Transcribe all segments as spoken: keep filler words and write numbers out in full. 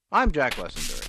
I'm Jack Lessenberry.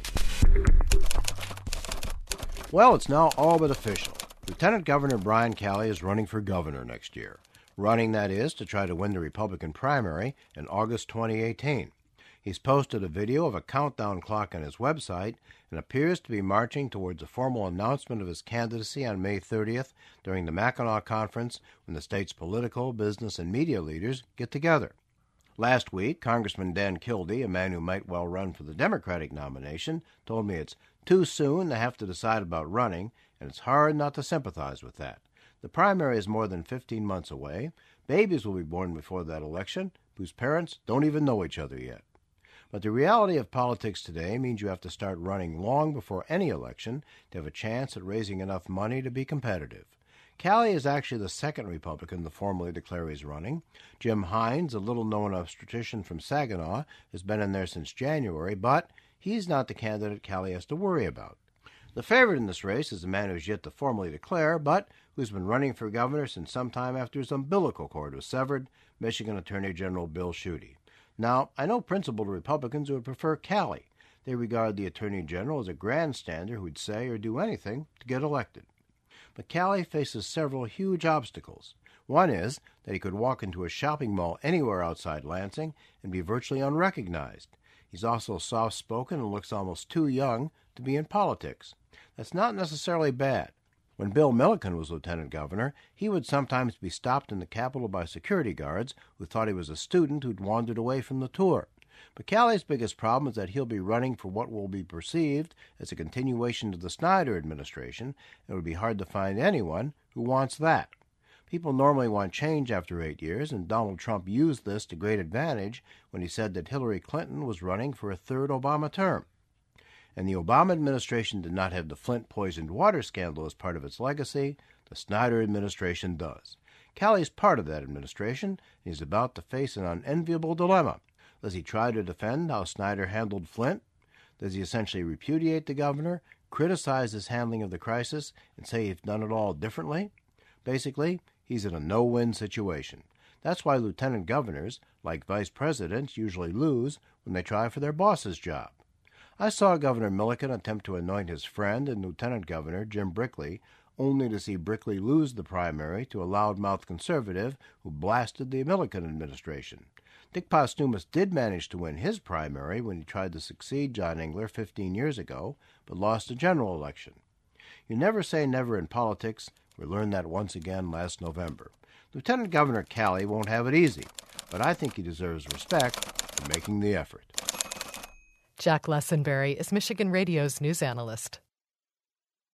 Well, it's now all but official. Lieutenant Governor Brian Calley is running for governor next year. Running, that is, to try to win the Republican primary in August twenty eighteen. He's posted a video of a countdown clock on his website and appears to be marching towards a formal announcement of his candidacy on May thirtieth during the Mackinac Conference when the state's political, business, and media leaders get together. Last week, Congressman Dan Kildee, a man who might well run for the Democratic nomination, told me it's too soon to have to decide about running, and it's hard not to sympathize with that. The primary is more than fifteen months away. Babies will be born before that election, whose parents don't even know each other yet. But the reality of politics today means you have to start running long before any election to have a chance at raising enough money to be competitive. Calley is actually the second Republican to formally declare he's running. Jim Hines, a little-known obstetrician from Saginaw, has been in there since January, but he's not the candidate Calley has to worry about. The favorite in this race is a man who's yet to formally declare, but who's been running for governor since sometime after his umbilical cord was severed, Michigan Attorney General Bill Schuette. Now, I know principled Republicans who would prefer Calley. They regard the Attorney General as a grandstander who'd say or do anything to get elected. But Calley faces several huge obstacles. One is that he could walk into a shopping mall anywhere outside Lansing and be virtually unrecognized. He's also soft-spoken and looks almost too young to be in politics. That's not necessarily bad. When Bill Milliken was lieutenant governor, he would sometimes be stopped in the Capitol by security guards who thought he was a student who'd wandered away from the tour. But Calley's biggest problem is that he'll be running for what will be perceived as a continuation of the Snyder administration, and it would be hard to find anyone who wants that. People normally want change after eight years, and Donald Trump used this to great advantage when he said that Hillary Clinton was running for a third Obama term. And the Obama administration did not have the Flint poisoned water scandal as part of its legacy. The Snyder administration does. Calley's part of that administration, and he's about to face an unenviable dilemma. Does he try to defend how Snyder handled Flint? Does he essentially repudiate the governor, criticize his handling of the crisis, and say he's done it all differently? Basically, he's in a no-win situation. That's why lieutenant governors, like vice presidents, usually lose when they try for their boss's job. I saw Governor Milliken attempt to anoint his friend and lieutenant governor, Jim Brickley, only to see Brickley lose the primary to a loudmouth conservative who blasted the Milliken administration. Dick Posthumus did manage to win his primary when he tried to succeed John Engler fifteen years ago, but lost the general election. You never say never in politics. We learned that once again last November. Lieutenant Governor Calley won't have it easy, but I think he deserves respect for making the effort. Jack Lessenberry is Michigan Radio's news analyst.